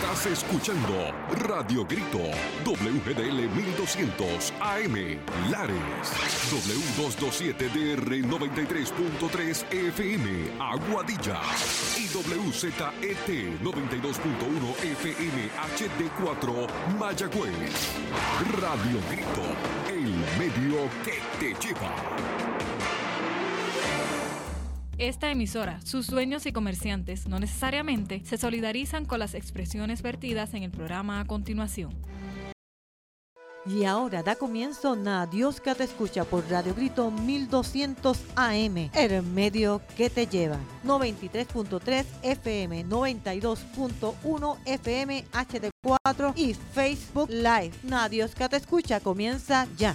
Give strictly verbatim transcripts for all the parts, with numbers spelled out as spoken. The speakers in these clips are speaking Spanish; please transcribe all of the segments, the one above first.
Estás escuchando Radio Grito, W G D L mil doscientos A M, Lares, W doscientos veintisiete D R noventa y tres punto tres F M, Aguadilla, y W Z E T noventa y dos punto uno F M H D cuatro, Mayagüez. Radio Grito, el medio que te lleva. Esta emisora, sus dueños y comerciantes no necesariamente se solidarizan con las expresiones vertidas en el programa a continuación. Y ahora da comienzo Na Dios que te escucha por Radio Grito mil doscientos A M, el medio que te lleva. noventa y tres punto tres F M, noventa y dos punto uno F M H D cuatro y Facebook Live. Na Dios que te escucha comienza ya.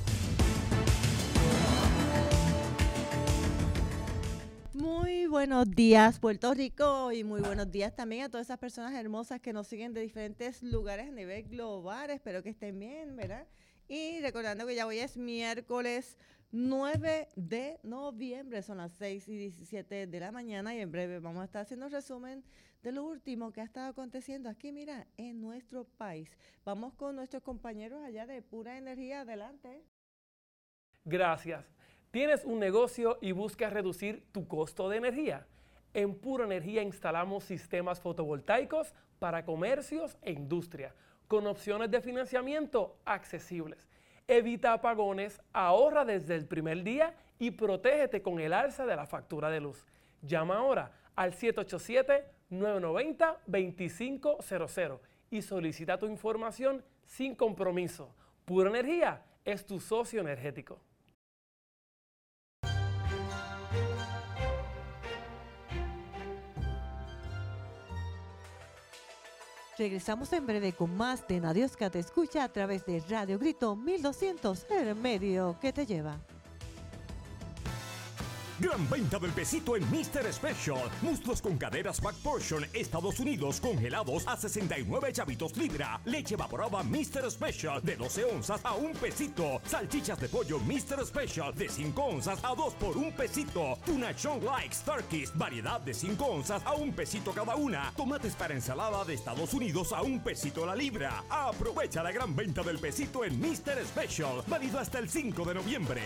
Muy buenos días, Puerto Rico, y muy buenos días también a todas esas personas hermosas que nos siguen de diferentes lugares a nivel global. Espero que estén bien, ¿verdad? Y recordando que ya hoy es miércoles nueve de noviembre, son las seis y diecisiete de la mañana, y en breve vamos a estar haciendo un resumen de lo último que ha estado aconteciendo aquí, mira, en nuestro país. Vamos con nuestros compañeros allá de Pura Energía. Adelante. Gracias. ¿Tienes un negocio y buscas reducir tu costo de energía? En Pura Energía instalamos sistemas fotovoltaicos para comercios e industria, con opciones de financiamiento accesibles. Evita apagones, ahorra desde el primer día y protégete con el alza de la factura de luz. Llama ahora al siete ocho siete, nueve nueve cero, dos cinco cero cero y solicita tu información sin compromiso. Pura Energía es tu socio energético. Regresamos en breve con más de Na Dios que te escucha a través de Radio Grito mil doscientos, el medio que te lleva. Gran venta del pesito en mister Special. Muslos con caderas Back Portion, Estados Unidos, congelados a sesenta y nueve chavitos libra. Leche evaporada mister Special de doce onzas a un pesito. Salchichas de pollo mister Special de cinco onzas a dos por un pesito. Tuna Chong Likes Turkeys, variedad de cinco onzas a un pesito cada una. Tomates para ensalada de Estados Unidos a un pesito la libra. Aprovecha la gran venta del pesito en mister Special. Válido hasta el cinco de noviembre.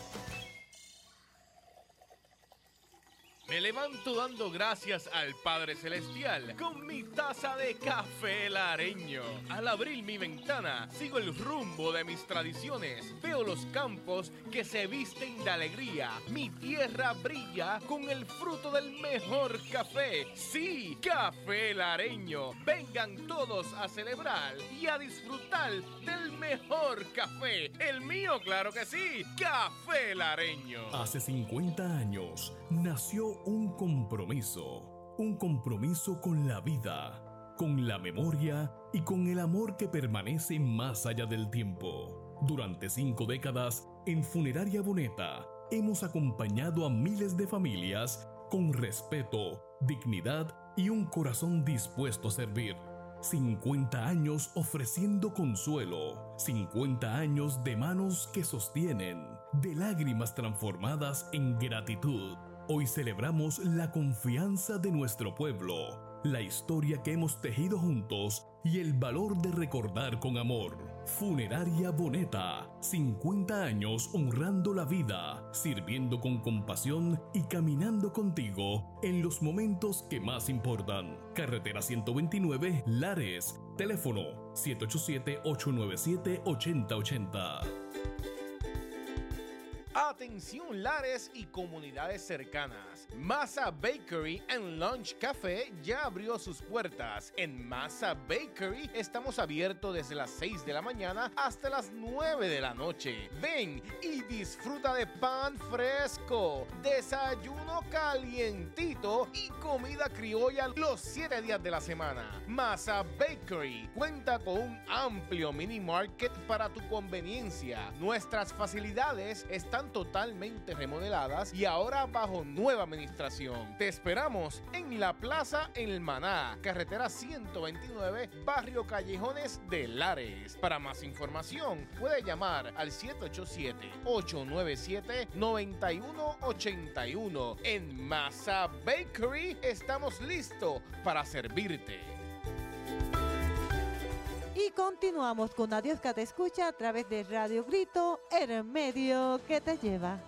Me levanto dando gracias al Padre Celestial con mi taza de café lareño. Al abrir mi ventana, sigo el rumbo de mis tradiciones. Veo los campos que se visten de alegría. Mi tierra brilla con el fruto del mejor café. Sí, café lareño. Vengan todos a celebrar y a disfrutar del mejor café. El mío, claro que sí, café lareño. Hace cincuenta años nació un compromiso, un compromiso con la vida, con la memoria y con el amor que permanece más allá del tiempo. Durante cinco décadas, en Funeraria Boneta, hemos acompañado a miles de familias con respeto, dignidad y un corazón dispuesto a servir. cincuenta años ofreciendo consuelo, cincuenta años de manos que sostienen, de lágrimas transformadas en gratitud. Hoy celebramos la confianza de nuestro pueblo, la historia que hemos tejido juntos y el valor de recordar con amor. Funeraria Boneta, cincuenta años honrando la vida, sirviendo con compasión y caminando contigo en los momentos que más importan. Carretera ciento veintinueve, Lares. Teléfono siete ocho siete, ocho nueve siete, ocho cero ocho cero. Atención Lares y comunidades cercanas. Masa Bakery and Lunch Café ya abrió sus puertas. En Masa Bakery estamos abiertos desde las seis de la mañana hasta las nueve de la noche. Ven y disfruta de pan fresco, desayuno calientito y comida criolla los siete días de la semana. Masa Bakery cuenta con un amplio mini market para tu conveniencia. Nuestras facilidades están totalmente remodeladas y ahora bajo nueva administración. Te esperamos en la Plaza El Maná, carretera ciento veintinueve, barrio Callejones de Lares. Para más información, puede llamar al siete ocho siete, ocho nueve siete, nueve uno ocho uno. En Masa Bakery estamos listos para servirte. continuamos con Adiós que te escucha a través de Radio Grito, el medio que te lleva.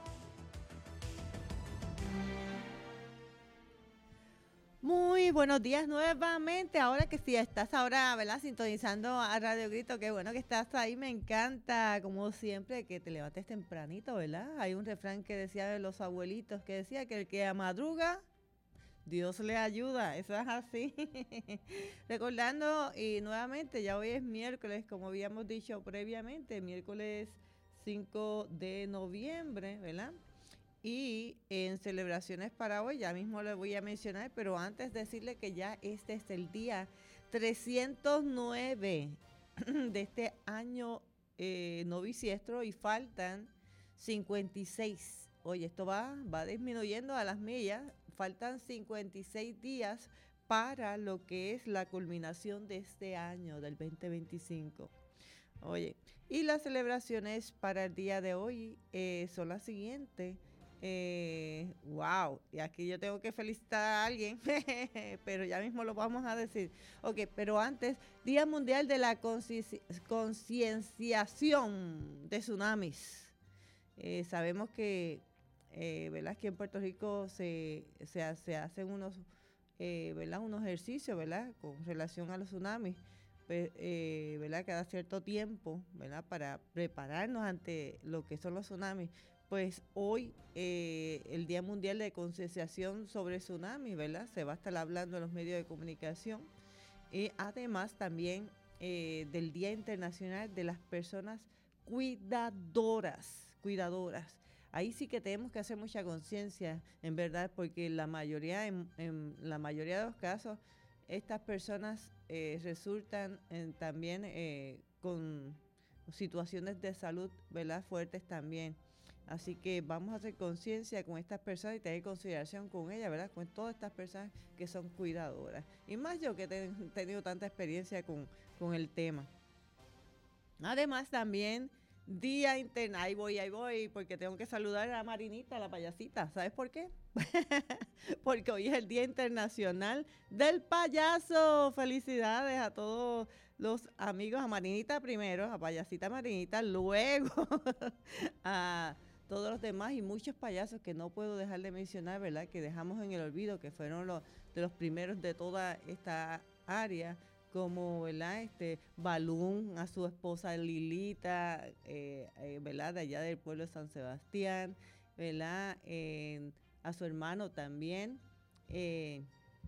Muy buenos días nuevamente. Ahora que sí estás ahora, ¿verdad? Sintonizando a Radio Grito, qué bueno que estás ahí. Me encanta, como siempre, que te levantes tempranito, ¿verdad? Hay un refrán que decía de los abuelitos, que decía que el que madruga, Dios le ayuda. Eso es así. Recordando, y nuevamente, ya hoy es miércoles, como habíamos dicho previamente, miércoles cinco de noviembre, ¿verdad? Y en celebraciones para hoy, ya mismo les voy a mencionar, pero antes decirle que ya este es el día trescientos nueve de este año eh, no bisiestro y faltan cincuenta y seis. Oye, esto va, va disminuyendo a las millas, faltan cincuenta y seis días para lo que es la culminación de este año, del veinte veinticinco. Oye, y las celebraciones para el día de hoy eh, son las siguientes. Eh, wow, y aquí yo tengo que felicitar a alguien, pero ya mismo lo vamos a decir. Ok, pero antes, Día Mundial de la Concienciación de Tsunamis. Eh, sabemos que, eh, ¿verdad? Aquí en Puerto Rico se, se, se hacen unos, eh, ¿verdad? unos ejercicios, ¿verdad? Con relación a los tsunamis, pues, eh, ¿verdad? Cada cierto tiempo, ¿verdad? Para prepararnos ante lo que son los tsunamis. Pues hoy, eh, el Día Mundial de Concienciación sobre Tsunami, ¿verdad? Se va a estar hablando en los medios de comunicación. Y además también eh, del Día Internacional de las Personas Cuidadoras, cuidadoras. Ahí sí que tenemos que hacer mucha conciencia, en verdad, porque la mayoría, en, en la mayoría de los casos, estas personas eh, resultan en, también eh, con situaciones de salud, ¿verdad? Fuertes también. Así que vamos a hacer conciencia con estas personas y tener consideración con ellas, ¿verdad? Con todas estas personas que son cuidadoras. Y más yo que he ten, tenido tanta experiencia con, con el tema. Además también, Día Internacional, ahí voy, ahí voy, porque tengo que saludar a Marinita, a la payasita. ¿Sabes por qué? Porque hoy es el Día Internacional del Payaso. Felicidades a todos los amigos, a Marinita primero, a payasita Marinita, luego a todos los demás y muchos payasos que no puedo dejar de mencionar, ¿verdad? Que dejamos en el olvido, que fueron los de los primeros de toda esta área, como, ¿verdad? Este, Balún, a su esposa Lilita, eh, eh, ¿verdad? De allá del pueblo de San Sebastián, ¿verdad? Eh, a su hermano también, eh,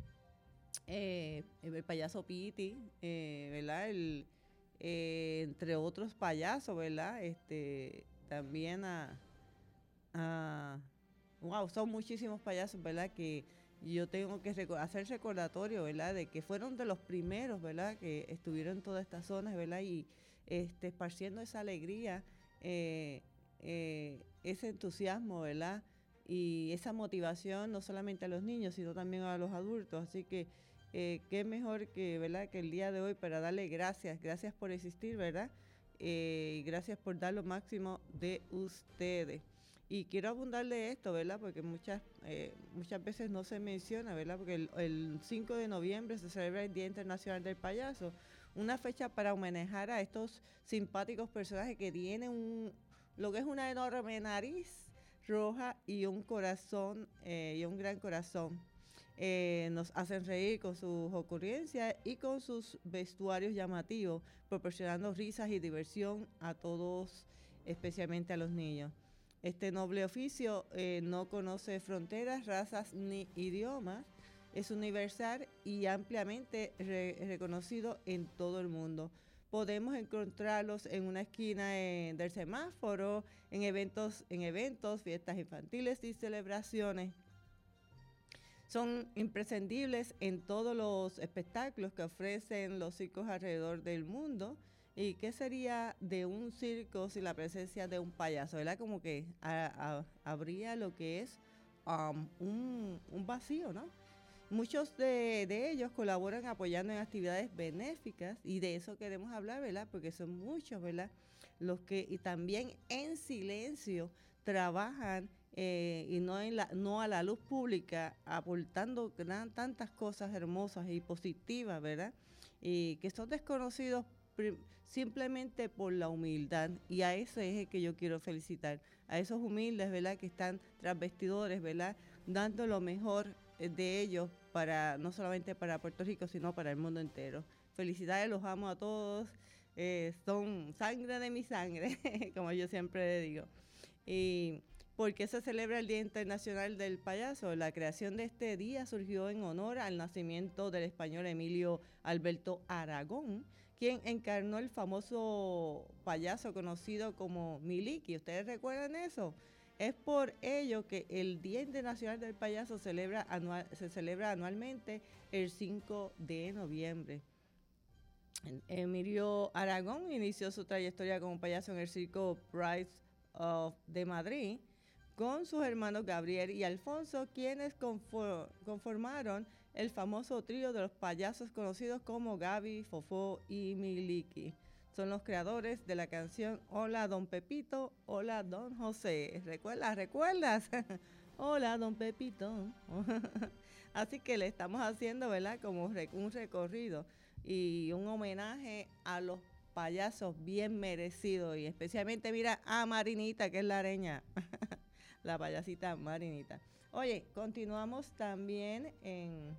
eh, el payaso Piti, eh, ¿verdad? El, eh, entre otros payasos, ¿verdad? Este, también a... Ah, wow, son muchísimos payasos, ¿verdad? Que yo tengo que reco- hacer recordatorio, ¿verdad? De que fueron de los primeros, ¿verdad? Que estuvieron en todas estas zonas, ¿verdad? Y este, esparciendo esa alegría, eh, eh, ese entusiasmo, ¿verdad? Y esa motivación no solamente a los niños, sino también a los adultos. Así que eh, qué mejor que, ¿verdad? Que el día de hoy para darle gracias, gracias por existir, ¿verdad? Eh, y gracias por dar lo máximo de ustedes. Y quiero abundarle esto, ¿verdad? Porque muchas eh, muchas veces no se menciona, ¿verdad? Porque el, el cinco de noviembre se celebra el Día Internacional del Payaso, una fecha para homenajear a estos simpáticos personajes que tienen un, lo que es una enorme nariz roja y un corazón, eh, y un gran corazón. Eh, nos hacen reír con sus ocurrencias y con sus vestuarios llamativos, proporcionando risas y diversión a todos, especialmente a los niños. Este noble oficio eh, no conoce fronteras, razas ni idiomas, es universal y ampliamente re- reconocido en todo el mundo. Podemos encontrarlos en una esquina eh, del semáforo, en eventos, en eventos, fiestas infantiles y celebraciones. Son imprescindibles en todos los espectáculos que ofrecen los circos alrededor del mundo. ¿Y qué sería de un circo sin la presencia de un payaso? ¿Verdad? Como que a, a, habría lo que es um, un, un vacío, ¿no? Muchos de, de ellos colaboran apoyando en actividades benéficas y de eso queremos hablar, ¿verdad? Porque son muchos, ¿verdad? Los que y también en silencio trabajan eh, y no, en la, no a la luz pública, aportando gran, tantas cosas hermosas y positivas, ¿verdad? Y que son desconocidos simplemente por la humildad, y a eso es el que yo quiero felicitar, a esos humildes, ¿verdad?, que están tras bastidores, ¿verdad?, dando lo mejor de ellos para, no solamente para Puerto Rico, sino para el mundo entero. Felicidades, los amo a todos, eh, son sangre de mi sangre, como yo siempre digo. Y ¿por qué se celebra el Día Internacional del Payaso? La creación de este día surgió en honor al nacimiento del español Emilio Alberto Aragón, quien encarnó el famoso payaso conocido como Miliki. ¿Ustedes recuerdan eso? Es por ello que el Día Internacional del Payaso celebra anual, se celebra anualmente el cinco de noviembre. Emilio Aragón inició su trayectoria como payaso en el circo Pride of de Madrid con sus hermanos Gabriel y Alfonso, quienes confor conformaron el famoso trío de los payasos conocidos como Gaby, Fofó y Miliki. Son los creadores de la canción Hola Don Pepito, Hola Don José. ¿Recuerdas? ¿Recuerdas? Hola Don Pepito. Así que le estamos haciendo, ¿verdad?, como un recorrido y un homenaje a los payasos bien merecidos, y especialmente, mira, a Marinita, que es la areña, la payasita Marinita. Oye, continuamos también en,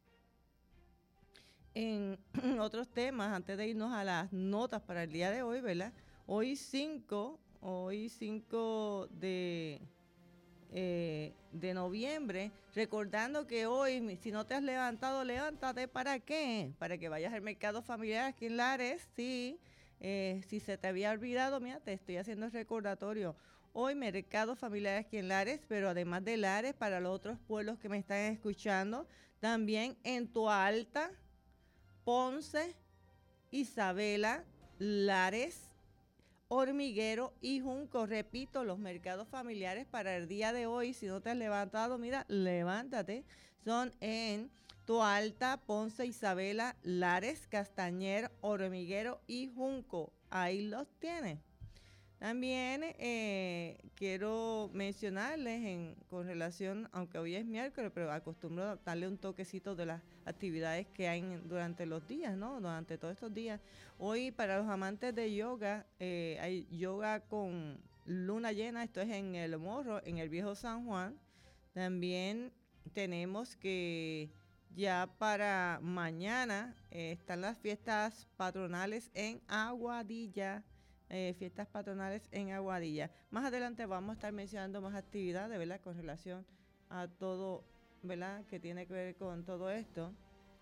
en otros temas, antes de irnos a las notas para el día de hoy, ¿verdad? Hoy cinco, hoy cinco de... Eh, de noviembre, recordando que hoy, si no te has levantado, levántate. ¿Para qué? Para que vayas al mercado familiar aquí en Lares, sí. Eh, si se te había olvidado, mira, te estoy haciendo el recordatorio. Hoy mercado familiar aquí en Lares, pero además de Lares, para los otros pueblos que me están escuchando, también en Toalta, Ponce, Isabela, Lares, Hormiguero y Junco. Repito, los mercados familiares para el día de hoy, si no te has levantado, mira, levántate. Son en Toalta, Ponce, Isabela, Lares, Castañer, Hormiguero y Junco. Ahí los tienes. También eh, quiero mencionarles en, con relación, aunque hoy es miércoles, pero acostumbro darle un toquecito de las actividades que hay en, durante los días, ¿no? Durante todos estos días. Hoy, para los amantes de yoga, eh, hay yoga con luna llena. Esto es en El Morro, en el Viejo San Juan. También tenemos que ya para mañana eh, están las fiestas patronales en Aguadilla. Eh, fiestas patronales en Aguadilla. Más adelante vamos a estar mencionando más actividades, ¿verdad?, con relación a todo, ¿verdad?, que tiene que ver con todo esto.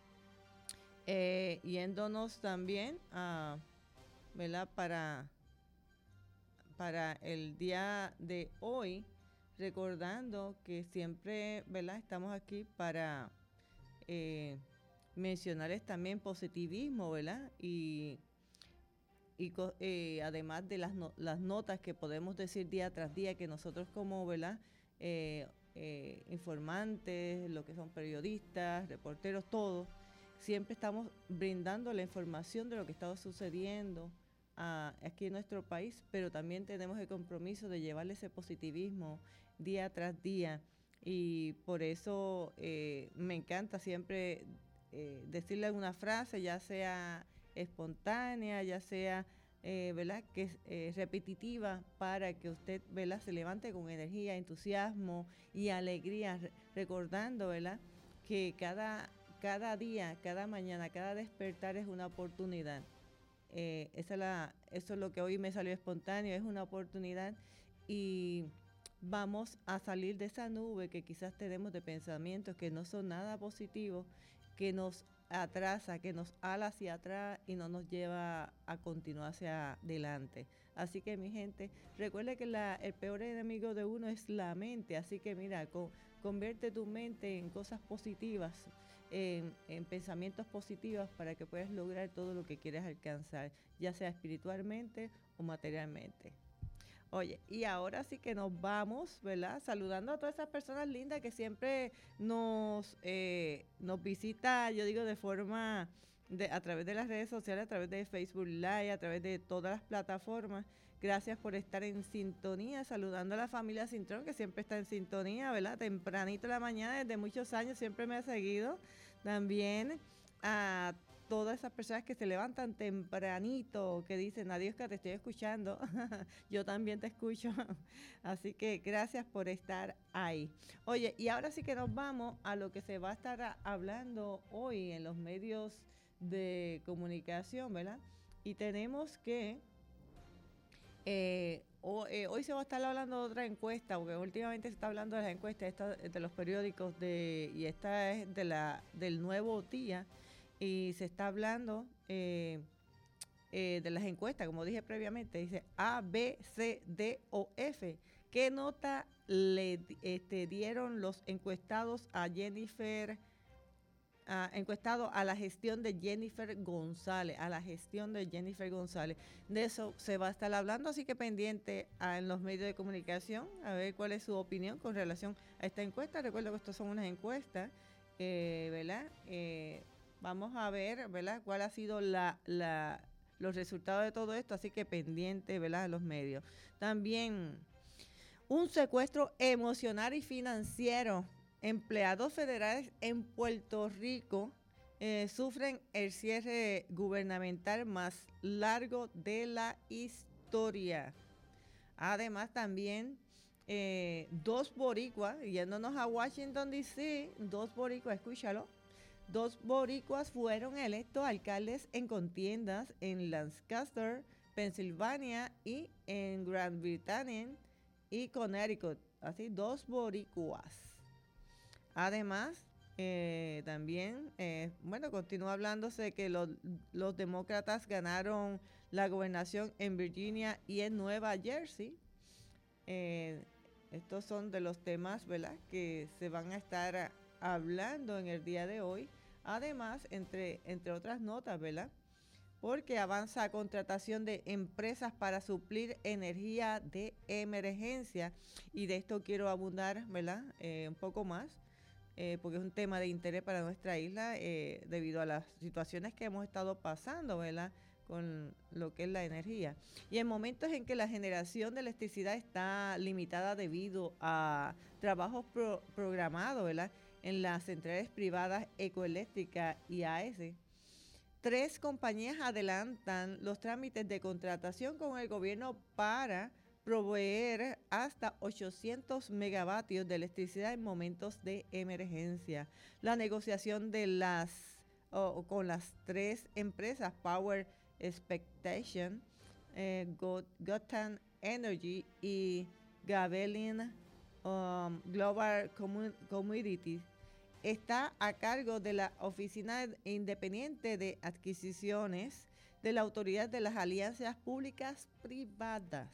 Eh, yéndonos también a, ¿verdad?, para, para el día de hoy, recordando que siempre, ¿verdad?, estamos aquí para eh, mencionarles también positivismo, ¿verdad?, y Y eh, además de las, no, las notas que podemos decir día tras día, que nosotros como, ¿verdad?, eh, eh, informantes, lo que son periodistas, reporteros, todos, siempre estamos brindando la información de lo que está sucediendo a, aquí en nuestro país, pero también tenemos el compromiso de llevarle ese positivismo día tras día. Y por eso eh, me encanta siempre eh, decirle alguna frase, ya sea espontánea, ya sea eh, ¿verdad?, que es eh, repetitiva, para que usted, ¿verdad?, se levante con energía, entusiasmo y alegría, re recordando, ¿verdad?, que cada, cada día, cada mañana, cada despertar es una oportunidad. Eh, esa es la, eso es lo que hoy me salió espontáneo, es una oportunidad, y vamos a salir de esa nube que quizás tenemos de pensamientos que no son nada positivos, que nos atrasa, que nos ala hacia atrás y no nos lleva a continuar hacia adelante. Así que, mi gente, recuerde que la, el peor enemigo de uno es la mente. Así que, mira, con, convierte tu mente en cosas positivas, en, en pensamientos positivos, para que puedas lograr todo lo que quieres alcanzar, ya sea espiritualmente o materialmente. Oye, y ahora sí que nos vamos, ¿verdad?, saludando a todas esas personas lindas que siempre nos, eh, nos visita, yo digo, de forma, de, a través de las redes sociales, a través de Facebook Live, a través de todas las plataformas. Gracias por estar en sintonía, saludando a la familia Cintrón, que siempre está en sintonía, ¿verdad?, tempranito en la mañana, desde muchos años, siempre me ha seguido. También a todas esas personas que se levantan tempranito, que dicen, Adiosca, te estoy escuchando, yo también te escucho, así que gracias por estar ahí. Oye, y ahora sí que nos vamos a lo que se va a estar a- hablando hoy en los medios de comunicación, ¿verdad? Y tenemos que, eh, o- eh, hoy se va a estar hablando de otra encuesta, porque últimamente se está hablando de las encuestas esta, de los periódicos, de y esta es de la del Nuevo Día, y se está hablando eh, eh, de las encuestas, como dije previamente, dice A, B, C, D o F. ¿Qué nota le di- este, dieron los encuestados a Jennifer, a- encuestado a la gestión de Jennifer González, a la gestión de Jennifer González? De eso se va a estar hablando, así que pendiente a- en los medios de comunicación, a ver cuál es su opinión con relación a esta encuesta. Recuerdo que estas son unas encuestas, eh, ¿verdad? Eh, vamos a ver, ¿verdad?, cuál ha sido la, la, los resultados de todo esto, así que pendiente, ¿verdad?, a los medios. También un secuestro emocional y financiero. Empleados federales en Puerto Rico eh, sufren el cierre gubernamental más largo de la historia. Además, también eh, dos boricuas, yéndonos a Washington, D C, dos boricuas, escúchalo, dos boricuas fueron electos alcaldes en contiendas en Lancaster, Pensilvania y en Gran Bretaña y Connecticut. Así, dos boricuas. Además, eh, también, eh, bueno, continúa hablándose de que los, los demócratas ganaron la gobernación en Virginia y en Nueva Jersey. Eh, estos son de los temas, ¿verdad?, que se van a estar a- hablando en el día de hoy. Además, entre, entre otras notas, ¿verdad?, porque avanza contratación de empresas para suplir energía de emergencia. Y de esto quiero abundar, ¿verdad?, eh, un poco más, eh, porque es un tema de interés para nuestra isla eh, debido a las situaciones que hemos estado pasando, ¿verdad?, con lo que es la energía. Y en momentos en que la generación de electricidad está limitada debido a trabajos pro- programados, ¿verdad?, en las centrales privadas Ecoeléctrica y A E S, tres compañías adelantan los trámites de contratación con el gobierno para proveer hasta ochocientos megavatios de electricidad en momentos de emergencia. La negociación de las o con las tres empresas Power Expectation, eh, Go- Gotham Energy y Gavelin um, Global Commu- Commodities está a cargo de la Oficina Independiente de Adquisiciones de la Autoridad de las Alianzas Públicas Privadas,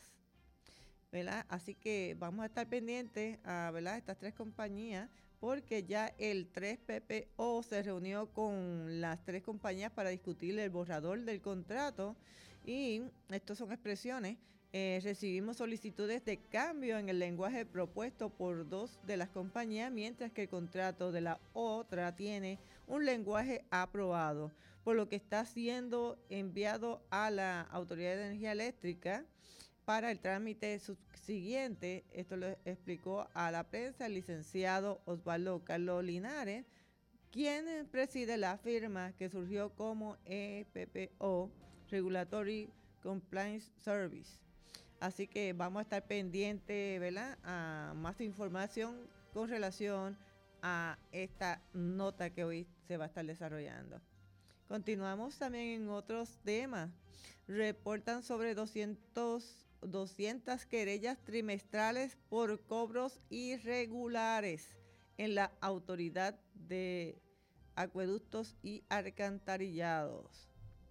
¿verdad? Así que vamos a estar pendientes a, ¿verdad?, estas tres compañías, porque ya el tres P P O se reunió con las tres compañías para discutir el borrador del contrato, y estas son expresiones. Eh, recibimos solicitudes de cambio en el lenguaje propuesto por dos de las compañías, mientras que el contrato de la otra tiene un lenguaje aprobado, por lo que está siendo enviado a la Autoridad de Energía Eléctrica para el trámite subsiguiente. Esto lo explicó a la prensa el licenciado Osvaldo Carlos Linares, quien preside la firma que surgió como E P P O, Regulatory Compliance Service. Así que vamos a estar pendientes, ¿verdad?, a más información con relación a esta nota que hoy se va a estar desarrollando. Continuamos también en otros temas. Reportan sobre doscientas querellas trimestrales por cobros irregulares en la Autoridad de Acueductos y Alcantarillados.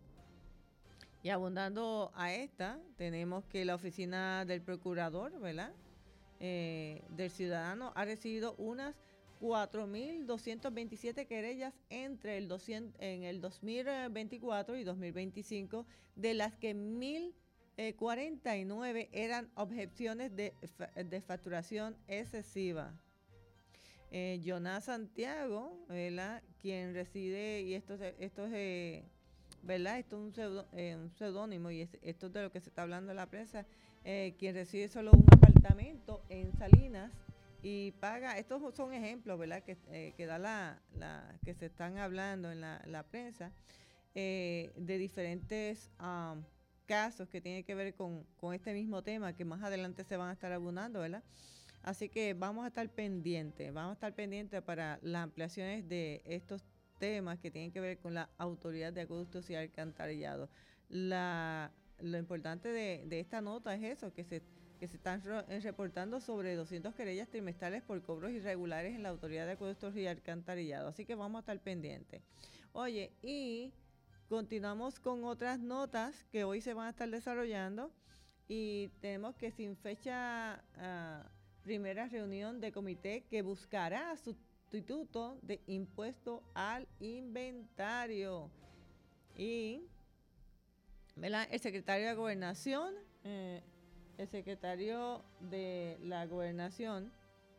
Y abundando a esta, tenemos que la oficina del procurador, ¿verdad?, eh, del ciudadano ha recibido unas cuatro mil doscientas veintisiete querellas entre el doscientos, en el dos mil veinticuatro y dos mil veinticinco, de las que mil cuarenta y nueve eran objeciones de, de facturación excesiva. Eh, Jonás Santiago, ¿verdad?, quien reside, y esto, esto es... Eh, ¿verdad? Esto es un, pseudo, eh, un seudónimo, y es, esto es de lo que se está hablando en la prensa, eh, quien reside solo un apartamento en Salinas y paga, estos son ejemplos, ¿verdad?, que, eh, que da la, la, que se están hablando en la, la prensa, eh, de diferentes um, casos que tienen que ver con, con este mismo tema, que más adelante se van a estar abundando, ¿verdad? Así que vamos a estar pendientes, vamos a estar pendientes para las ampliaciones de estos temas que tienen que ver con la Autoridad de Acueductos y Alcantarillado. La, lo importante de, de esta nota es eso, que se, que se están re, reportando sobre doscientas querellas trimestrales por cobros irregulares en la Autoridad de Acueductos y Alcantarillado. Así que vamos a estar pendientes. Oye, y continuamos con otras notas que hoy se van a estar desarrollando y tenemos que sin fecha... Uh, primera reunión de comité que buscará sustituto de impuesto al inventario. Y ¿verdad? El secretario de Gobernación, eh, el secretario de la Gobernación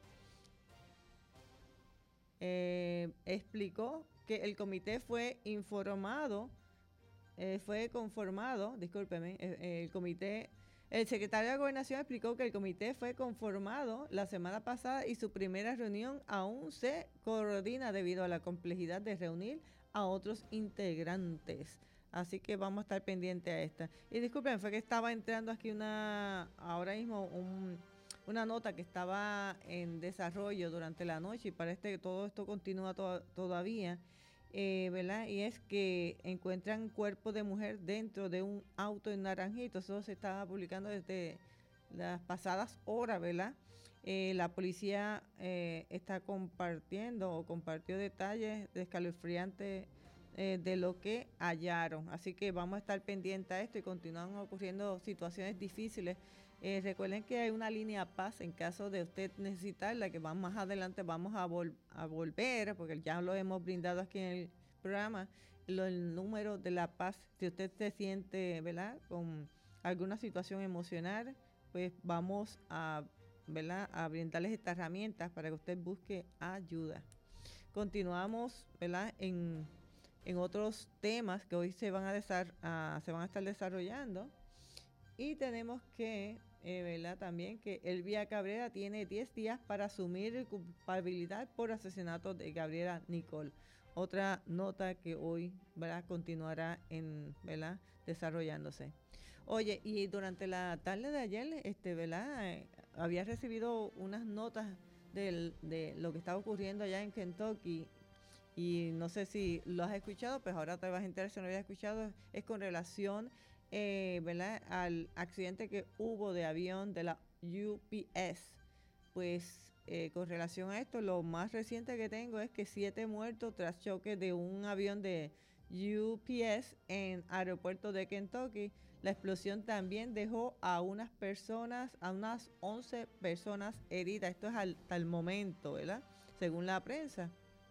eh, explicó que el comité fue informado, eh, fue conformado, discúlpeme, eh, el comité... El secretario de Gobernación explicó que el comité fue conformado la semana pasada y su primera reunión aún se coordina debido a la complejidad de reunir a otros integrantes. Así que vamos a estar pendientes a esta. Y disculpen, fue que estaba entrando aquí una, ahora mismo un, una nota que estaba en desarrollo durante la noche y parece que todo esto continúa to- todavía. Eh, ¿verdad? Y es que encuentran cuerpo de mujer dentro de un auto en Naranjito. Eso se estaba publicando desde las pasadas horas, ¿verdad? Eh, la policía eh, está compartiendo o compartió detalles de escalofriantes eh, de lo que hallaron. Así que vamos a estar pendientes a esto y continúan ocurriendo situaciones difíciles. Eh, recuerden que hay una línea Paz en caso de usted necesitarla, que va más adelante vamos a, vol- a volver, porque ya lo hemos brindado aquí en el programa, lo, el número de la Paz. Si usted se siente, ¿verdad?, con alguna situación emocional, pues vamos a, ¿verdad?, a brindarles estas herramientas para que usted busque ayuda. Continuamos, ¿verdad?, en, en otros temas que hoy se van a, desar- a, se van a estar desarrollando. Y tenemos que, eh, ¿verdad?, también que Elvia Cabrera tiene diez días para asumir culpabilidad por asesinato de Gabriela Nicole. Otra nota que hoy, ¿verdad?, continuará en, ¿verdad?, desarrollándose. Oye, y durante la tarde de ayer, este, ¿verdad?, eh, había recibido unas notas del, de lo que estaba ocurriendo allá en Kentucky. Y no sé si lo has escuchado, pues ahora te vas a enterar si no lo habías escuchado. Es con relación Eh, ¿verdad?, al accidente que hubo de avión de la U P S. Pues eh, con relación a esto, lo más reciente que tengo es que siete muertos tras choque de un avión de U P S en aeropuerto de Kentucky. La explosión también dejó a unas personas, a unas once personas heridas. Esto es al, hasta el momento, ¿verdad?, según la prensa.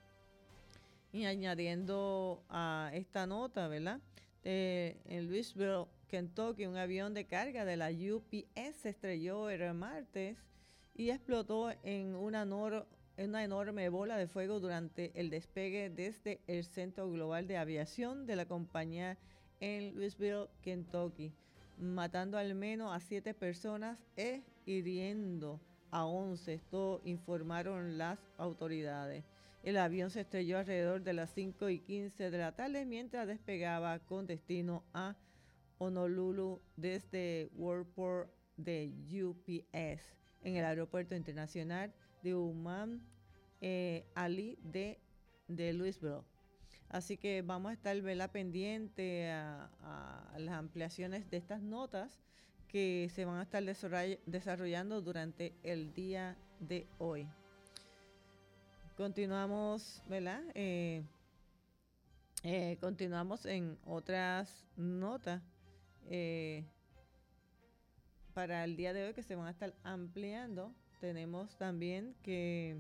Y añadiendo a esta nota, ¿verdad?, Eh, en Louisville, Kentucky, un avión de carga de la U P S se estrelló el martes y explotó en una, nor- en una enorme bola de fuego durante el despegue desde el Centro Global de Aviación de la compañía en Louisville, Kentucky, matando al menos a siete personas e hiriendo a once. Esto informaron las autoridades. El avión se estrelló alrededor de las cinco y quince de la tarde mientras despegaba con destino a Honolulu desde Worldport de U P S en el aeropuerto internacional de Umman eh, Ali de, de Louisville. Así que vamos a estar, ¿verdad?, pendiente a, a las ampliaciones de estas notas que se van a estar desarrollando durante el día de hoy. Continuamos, ¿verdad? Eh, eh, continuamos en otras notas eh, para el día de hoy que se van a estar ampliando. Tenemos también que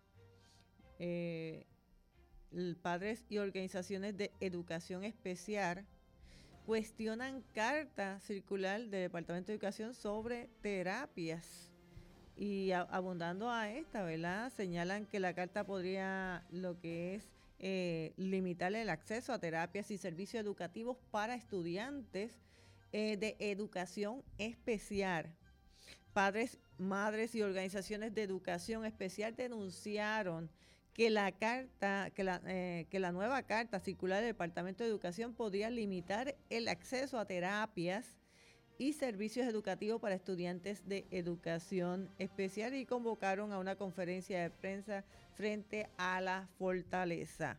eh, padres y organizaciones de educación especial cuestionan carta circular del Departamento de Educación sobre terapias. Y a, abundando a esta, ¿verdad?, señalan que la carta podría lo que es eh, limitar el acceso a terapias y servicios educativos para estudiantes eh, de educación especial. Padres, madres y organizaciones de educación especial denunciaron que la carta, que la, eh, que la nueva carta circular del Departamento de Educación podría limitar el acceso a terapias y servicios educativos para estudiantes de educación especial y convocaron a una conferencia de prensa frente a la fortaleza.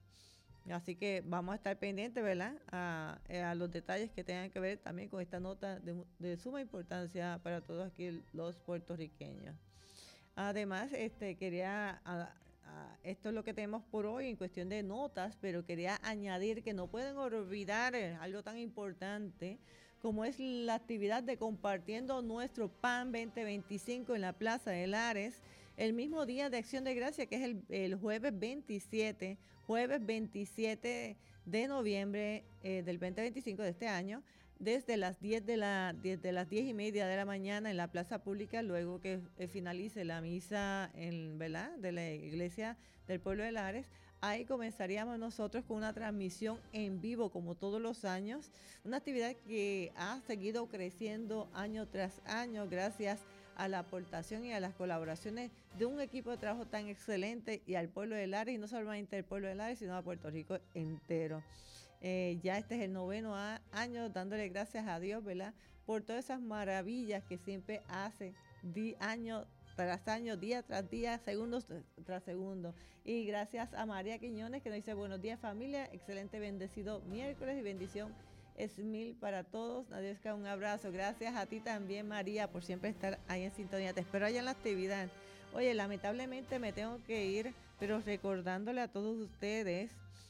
Así que vamos a estar pendientes, ¿verdad?, a, a los detalles que tengan que ver también con esta nota de, de suma importancia para todos aquí los puertorriqueños. Además, este quería, a, a, esto es lo que tenemos por hoy en cuestión de notas, pero quería añadir que no pueden olvidar algo tan importante como es la actividad de compartiendo nuestro P A N veinte veinticinco en la Plaza de Lares, el mismo día de Acción de Gracia, que es el, el jueves veintisiete, jueves veintisiete de noviembre eh, del veinte veinticinco de este año, desde las diez de la desde las diez y media de la mañana en la plaza pública, luego que eh, finalice la misa en, ¿verdad?, de la iglesia del pueblo de Lares. Ahí comenzaríamos nosotros con una transmisión en vivo, como todos los años, una actividad que ha seguido creciendo año tras año gracias a la aportación y a las colaboraciones de un equipo de trabajo tan excelente y al pueblo de Lares, y no solamente al pueblo de Lares, sino a Puerto Rico entero. Eh, ya este es el noveno a, año dándole gracias a Dios, ¿verdad?, por todas esas maravillas que siempre hace di, año tras año, día tras día, segundos tras segundo. Y gracias a María Quiñones, que nos dice buenos días familia, excelente bendecido miércoles y bendición es mil para todos. Nadiesca, un abrazo. Gracias a ti también, María, por siempre estar ahí en sintonía. Te espero allá en la actividad. Oye, lamentablemente me tengo que ir, pero recordándole a todos ustedes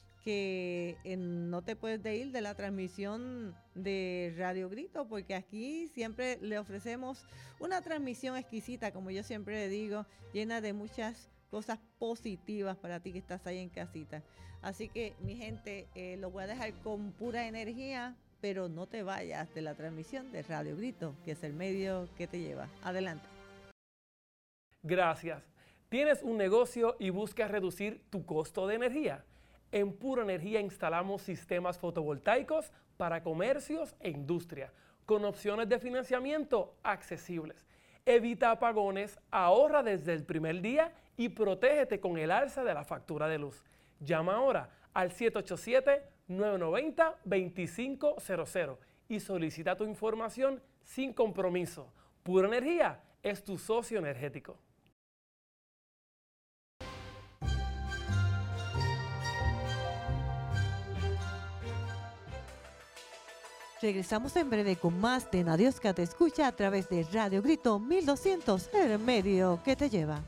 que eh, no te puedes de ir de la transmisión de Radio Grito, porque aquí siempre le ofrecemos una transmisión exquisita, como yo siempre le digo, llena de muchas cosas positivas para ti que estás ahí en casita. Así que, mi gente, eh, lo voy a dejar con pura energía, pero no te vayas de la transmisión de Radio Grito, que es el medio que te lleva. Adelante. Gracias. ¿Tienes un negocio y buscas reducir tu costo de energía? En Pura Energía instalamos sistemas fotovoltaicos para comercios e industria, con opciones de financiamiento accesibles. Evita apagones, ahorra desde el primer día y protégete con el alza de la factura de luz. Llama ahora al siete ocho siete, nueve nueve cero, dos cinco cero cero y solicita tu información sin compromiso. Pura Energía es tu socio energético. Regresamos en breve con más de Nadiosca Te Escucha a través de Radio Grito mil doscientos, el medio que te lleva.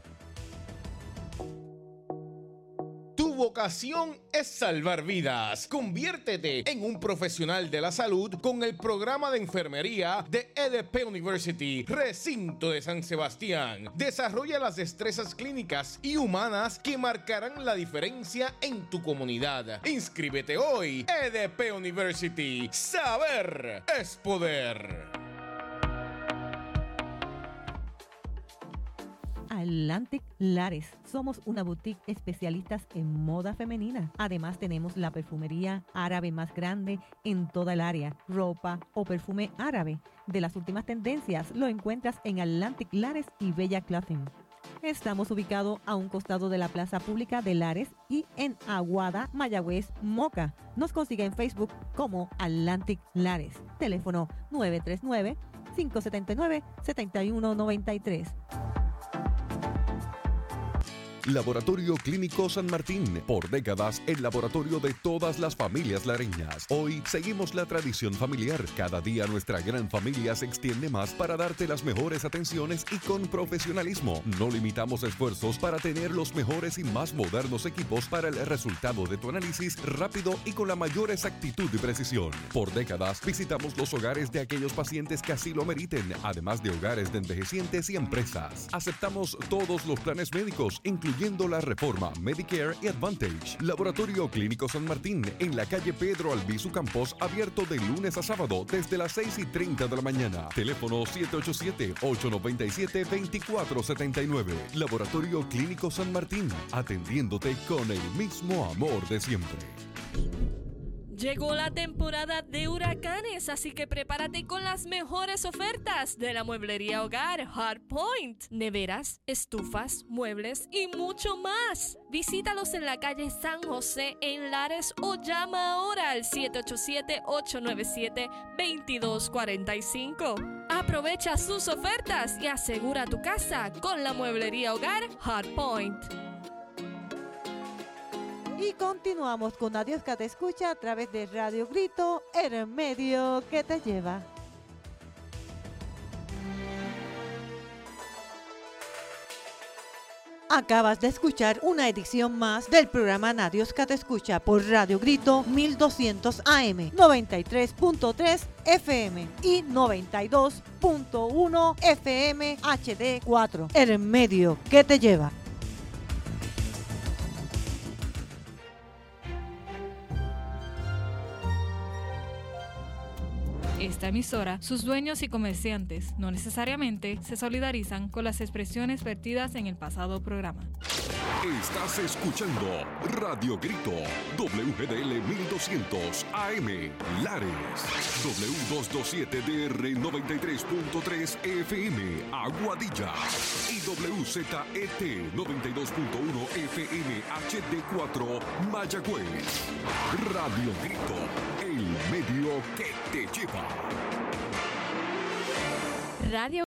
Tu vocación es salvar vidas. Conviértete en un profesional de la salud con el programa de enfermería de E D P University, Recinto de San Sebastián. Desarrolla las destrezas clínicas y humanas que marcarán la diferencia en tu comunidad. Inscríbete hoy. E D P University. Saber es poder. Atlantic Lares. Somos una boutique especialistas en moda femenina. Además tenemos la perfumería árabe más grande en toda el área. Ropa o perfume árabe de las últimas tendencias lo encuentras en Atlantic Lares y Bella Clothing. Estamos ubicados a un costado de la Plaza Pública de Lares y en Aguada, Mayagüez, Moca. Nos consigue en Facebook como Atlantic Lares. Teléfono nueve tres nueve, cinco siete nueve, siete uno nueve tres. Laboratorio Clínico San Martín, por décadas el laboratorio de todas las familias lareñas. Hoy seguimos la tradición familiar. Cada día nuestra gran familia se extiende más para darte las mejores atenciones y con profesionalismo. No limitamos esfuerzos para tener los mejores y más modernos equipos para el resultado de tu análisis rápido y con la mayor exactitud y precisión. Por décadas visitamos los hogares de aquellos pacientes que así lo meriten, además de hogares de envejecientes y empresas. Aceptamos todos los planes médicos, incluyendo incluyendo la reforma Medicare y Advantage. Laboratorio Clínico San Martín, en la calle Pedro Albizu Campos, abierto de lunes a sábado desde las seis y treinta de la mañana. Teléfono siete ocho siete, ocho nueve siete, dos cuatro siete nueve. Laboratorio Clínico San Martín, atendiéndote con el mismo amor de siempre. Llegó la temporada de huracanes, así que prepárate con las mejores ofertas de la mueblería hogar Hardpoint. Neveras, estufas, muebles y mucho más. Visítalos en la calle San José en Lares o llama ahora al siete ocho siete, ocho nueve siete, dos dos cuatro cinco. Aprovecha sus ofertas y asegura tu casa con la mueblería hogar Hardpoint. Y continuamos con Adiós que te escucha a través de Radio Grito, el medio que te lleva. Acabas de escuchar una edición más del programa Adiós que te escucha por Radio Grito mil doscientos A M, noventa y tres punto tres F M y noventa y dos punto uno F M H D cuatro, el medio que te lleva. Esta emisora, sus dueños y comerciantes no necesariamente se solidarizan con las expresiones vertidas en el pasado programa. Estás escuchando Radio Grito, W G D L mil doscientos A M, Lares, W doscientos veintisiete D R noventa y tres punto tres F M, Aguadilla, y W Z E T noventa y dos punto uno F M H D cuatro, Mayagüez. Radio Grito, el medio que te lleva. Radio